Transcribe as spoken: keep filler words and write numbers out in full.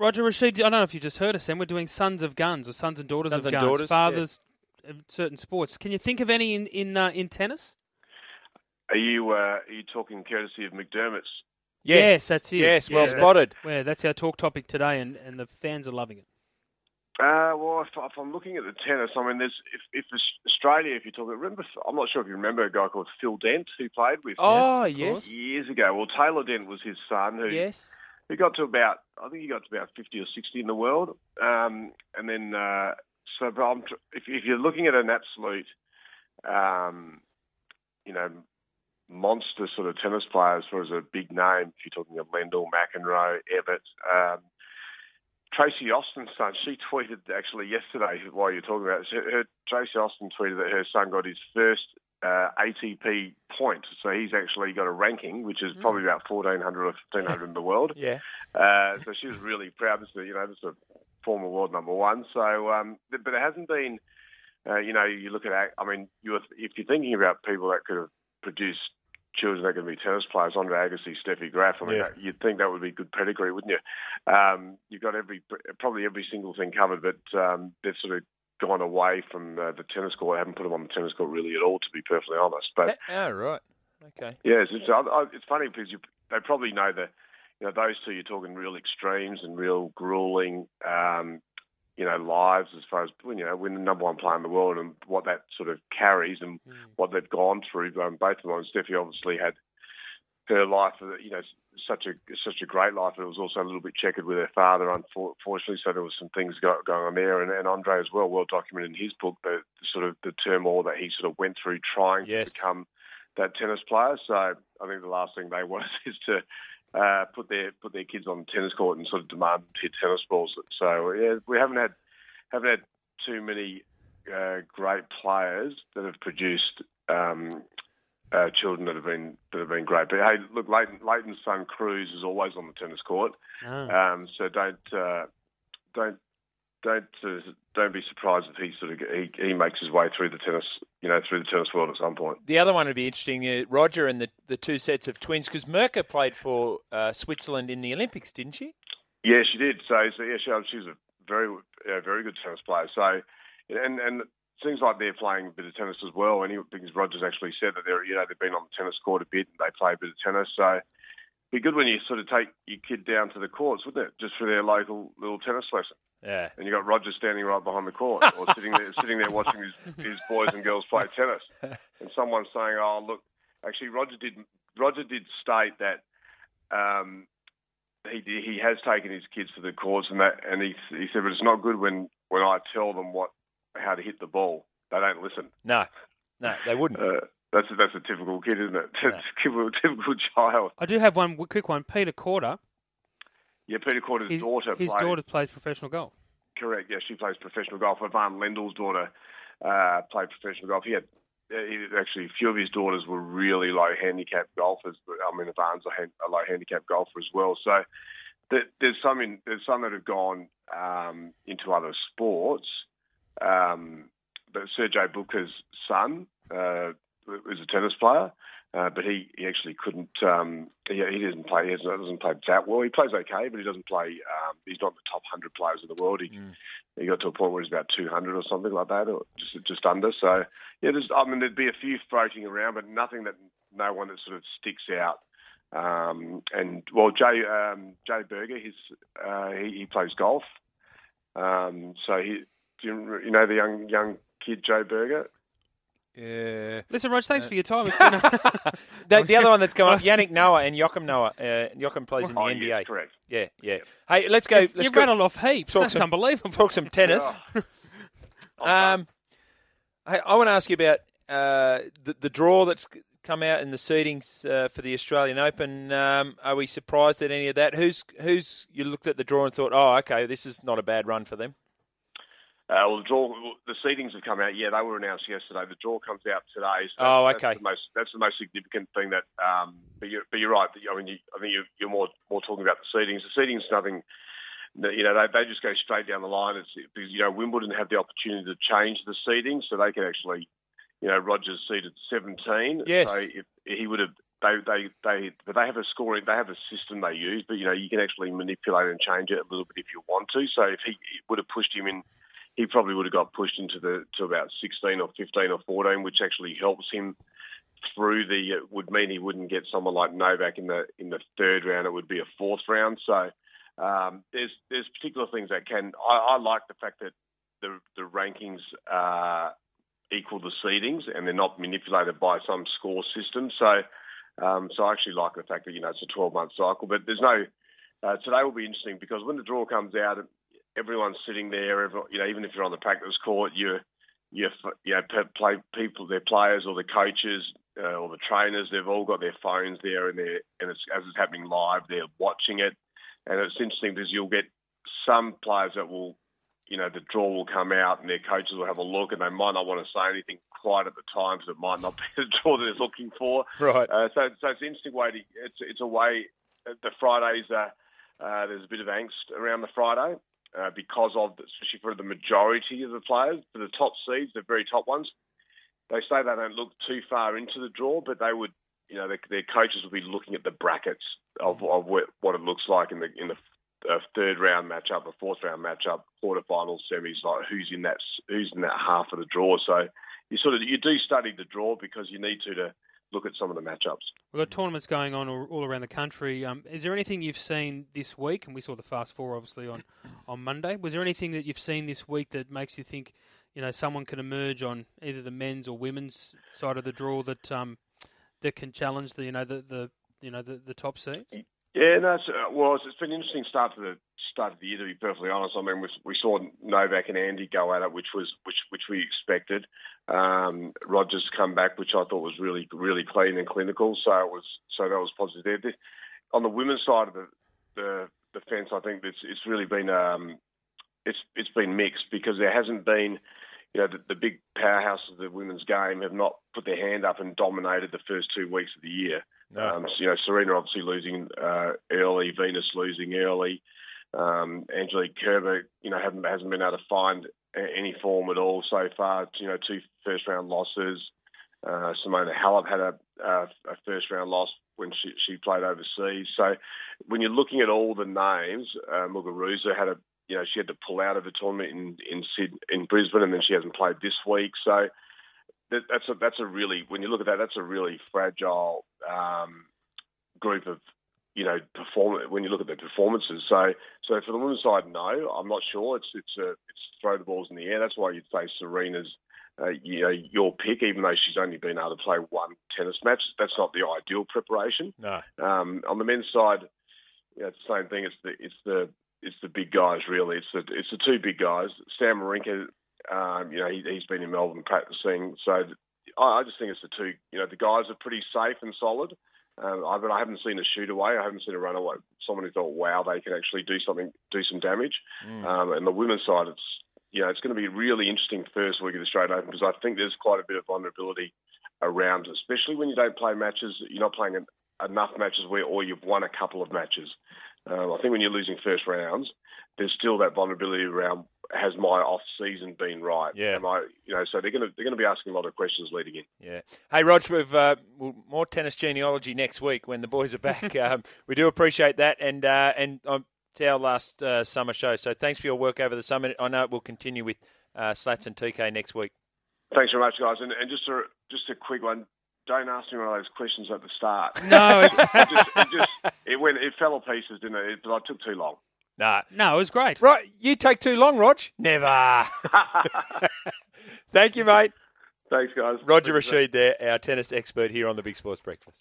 Roger Rashid, I don't know if you just heard us, then we're doing Sons of Guns or Sons and Daughters Sons of and Guns, Daughters, fathers of certain sports. Can you think of any in in, uh, in tennis? Are you uh, are you talking courtesy of McDermott's? Yes, yes that's it. Yes, yeah, well that's, spotted. Well, that's our talk topic today, and, and the fans are loving it. Uh, well, if, if I'm looking at the tennis, I mean, there's if, if Australia, if you talk, remember, I'm not sure if you remember a guy called Phil Dent who played with Oh, yes, yes. years ago. Well, Taylor Dent was his son who Yes. he got to about, I think he got to about fifty or sixty in the world, um, and then uh, so but I'm, tr- if, if you're looking at an absolute, um, you know, monster sort of tennis player as far as a big name, if you're talking of Lendl, McEnroe, Evett. Um, Tracy Austin's son, she tweeted actually yesterday while you're talking about it, her, her, Tracy Austin tweeted that her son got his first uh, A T P point. So he's actually got a ranking, which is probably about fourteen hundred or fifteen hundred in the world. Yeah. Uh, so she was really proud. This is, you know, this is a former world number one. So, um, but it hasn't been, uh, you know, you look at, I mean, you if you're thinking about people that could have produced children that are going to be tennis players, Andre Agassi, Steffi Graf. I mean, Yeah. that, you'd think that would be good pedigree, wouldn't you? Um, you've got every probably every single thing covered, but um, they've sort of gone away from uh, the tennis court. I haven't put them on the tennis court really at all, to be perfectly honest. But Oh, right. Okay. yeah, it's, it's, it's funny because you, they probably know that, you know, those two, you're talking real extremes and real grueling, um, you know, lives as far as, you know, when the number one player in the world and what that sort of carries and mm. what they've gone through. Um, both of them, and Steffi obviously had her life, you know, such a such a great life, but it was also a little bit checkered with her father, unfortunately. So there was some things go, going on there, and, and Andre as well, well documented in his book, the, the sort of the turmoil that he sort of went through trying yes. to become that tennis player. So I think the last thing they want is to uh, put their put their kids on the tennis court and sort of demand them to hit tennis balls. So yeah, we haven't had haven't had too many uh, great players that have produced. Um, Uh, children that have been that have been great, but hey, look, Leighton, Leighton's son Cruz is always on the tennis court, oh. um, so don't uh, don't don't uh, don't be surprised if he sort of he, he makes his way through the tennis, you know, through the tennis world at some point. The other one would be interesting, uh, Roger and the the two sets of twins, because Mirka played for uh, Switzerland in the Olympics, didn't she? Yeah, she did. So, so yeah, she, she was a very uh, very good tennis player. So, and and. Seems like they're playing a bit of tennis as well, and he, because Roger's actually said that they're, you know, they've been on the tennis court a bit and they play a bit of tennis. So it'd be good when you sort of take your kid down to the courts, wouldn't it, just for their local little tennis lesson? Yeah. And you got Roger standing right behind the court, or sitting there, sitting there watching his, his boys and girls play tennis, and someone's saying, "Oh, look, actually, Roger did Roger did state that." Um, he he has taken his kids to the courts, and that, and he he said, but it's not good when, when I tell them what. How to hit the ball. They don't listen. No, no, they wouldn't. Uh, that's a, that's a typical kid, isn't it? No. typical, typical child. I do have one quick one. Peter Korda. Yeah, Peter Korda's his, daughter. His played, daughter plays professional golf. Correct. Yeah, she plays professional golf. Ivan Lendl's daughter uh, played professional golf. He had he, actually a few of his daughters were really low handicap golfers. But I mean, Ivan's a, hand, a low handicap golfer as well. So there, there's some in, there's some that have gone um, into other sports. Um, but Sergei Bubka's son uh, is a tennis player, uh, but he, he actually couldn't. Um, he, he doesn't play. He doesn't, doesn't play that well. He plays okay, but he doesn't play. Um, he's not the top hundred players in the world. He mm. he got to a point where he's about two hundred or something like that, or just just under. So yeah, there's, I mean, there'd be a few floating around, but nothing that no one that sort of sticks out. Um, and well, Jay um, Jay Berger, his uh, he, he plays golf. Um, so he. Do you, you know the young young kid, Joe Berger? Yeah. Listen, Rog, thanks uh, for your time. It's been a... the, the other one that's come up, Yannick Noah and Joachim Noah. Uh, Joachim plays in the oh, N B A. Yeah, correct. Yeah, yeah. Hey, let's go. Let's You've go, rattled off heaps. That's some, unbelievable. Talk some tennis. um, hey, I want to ask you about uh, the, the draw that's come out in the seedings uh, for the Australian Open. Um, are we surprised at any of that? Who's who's you looked at the draw and thought, oh, okay, this is not a bad run for them? Uh, well, the draw, the seedings have come out. Yeah, they were announced yesterday. The draw comes out today. So oh, that's, okay. That's the most, that's the most significant thing. That, um, but you're, but you're right. I mean, you, I think you're, you're more more talking about the seedings. The seedings, nothing. You know, they they just go straight down the line. It's because you know Wimbledon have the opportunity to change the seedings, so they can actually, you know, Roger's seeded seventeen. Yes. So if he would have they, they, they, but they have a scoring, they have a system they use, but, you know, you can actually manipulate and change it a little bit if you want to. So if he it would have pushed him in, he probably would have got pushed into the, to about sixteen or fifteen or fourteen, which actually helps him through the, it would mean he wouldn't get someone like Novak in the, in the third round. It would be a fourth round. So um, there's, there's particular things that can, I, I like the fact that the, the rankings, uh, equal the seedings and they're not manipulated by some score system. So, um, so I actually like the fact that, you know, it's a twelve-month cycle. But there's no, uh, today will be interesting because when the draw comes out, everyone's sitting there, everyone, you know, even if you're on the practice court, you you you know, play people, their players or the coaches uh, or the trainers, they've all got their phones there and they're, and it's, as it's happening live, they're watching it. And it's interesting because you'll get some players that will, you know, the draw will come out and their coaches will have a look and they might not want to say anything quite at the time because it might not be the draw that they're looking for. Right. Uh, so, so it's an interesting way to, it's, it's a way, the Fridays, uh, uh, there's a bit of angst around the Friday uh, because of, especially for the majority of the players, for the top seeds, the very top ones, they say they don't look too far into the draw, but they would, you know, their, their coaches will be looking at the brackets of, of what, what it looks like in the, in the, a third round matchup, a fourth round matchup, quarterfinals, semis, like who's in that who's in that half of the draw. So you sort of you do study the draw because you need to to look at some of the matchups. We've got tournaments going on all, all around the country. Um, is there anything you've seen this week? And we saw the Fast Four obviously on, on Monday. Was there anything that you've seen this week that makes you think, you know, someone can emerge on either the men's or women's side of the draw that um that can challenge the you know the, the you know the, the top seeds? Yeah, no, it's, uh, well, it's, it's been an interesting start to the start of the year, to be perfectly honest. I mean, we, we saw Novak and Andy go at it, which was which which we expected. Um, Rogers come back, which I thought was really really clean and clinical. So it was so that was positive there. On the women's side of the the, the fence, I think it's it's really been um, it's it's been mixed because there hasn't been. You know, the, the big powerhouses of the women's game have not put their hand up and dominated the first two weeks of the year. No. Um, so, you know, Serena obviously losing uh, early, Venus losing early, um, Angelique Kerber, you know, haven't, hasn't been able to find a, any form at all so far. You know, two first-round losses. Uh, Simona Halep had a, a, a first-round loss when she, she played overseas. So when you're looking at all the names, uh, Muguruza had a You know, she had to pull out of the tournament in in, Sydney, in Brisbane, and then she hasn't played this week. So that, that's a that's a really, when you look at that, that's a really fragile um, group of, you know, perform. When you look at their performances. So so for the women's side, no, I'm not sure. It's it's a it's throw the balls in the air. That's why you'd say Serena's uh, you know your pick, even though she's only been able to play one tennis match. That's not the ideal preparation. No. Um, on the men's side, you know, it's the same thing. It's the it's the It's the big guys, really. It's the it's the two big guys. Sam Wawrinka, um, you know, he, he's been in Melbourne practicing. So I, I just think it's the two. You know, the guys are pretty safe and solid. Um, I, but I haven't seen a shoot away. I haven't seen a runaway. Someone who thought, wow, they can actually do something, do some damage. Mm. Um, and the women's side, it's you know, it's going to be a really interesting first week of the Australian Open because I think there's quite a bit of vulnerability around, especially when you don't play matches. You're not playing an, enough matches where, or you've won a couple of matches. Um, I think when you're losing first rounds, there's still that vulnerability around. Has my off season been right? Yeah. Am I, you know, so they're going to they're going to be asking a lot of questions leading in. Yeah. Hey, Rog, we've uh, more tennis genealogy next week when the boys are back. um, we do appreciate that, and uh, and um, it's our last uh, summer show. So thanks for your work over the summer. I know it will continue with uh, Slats and T K next week. Thanks very much, guys. And, and just a just a quick one. Don't ask me one of those questions at the start. No, it's... it, just, it just it went it fell to pieces, didn't it? But I took too long. Nah. No, it was great. Right, you take too long, Rog. Never. Thank you, mate. Thanks, guys. Roger Rasheed there, our tennis expert here on the Big Sports Breakfast.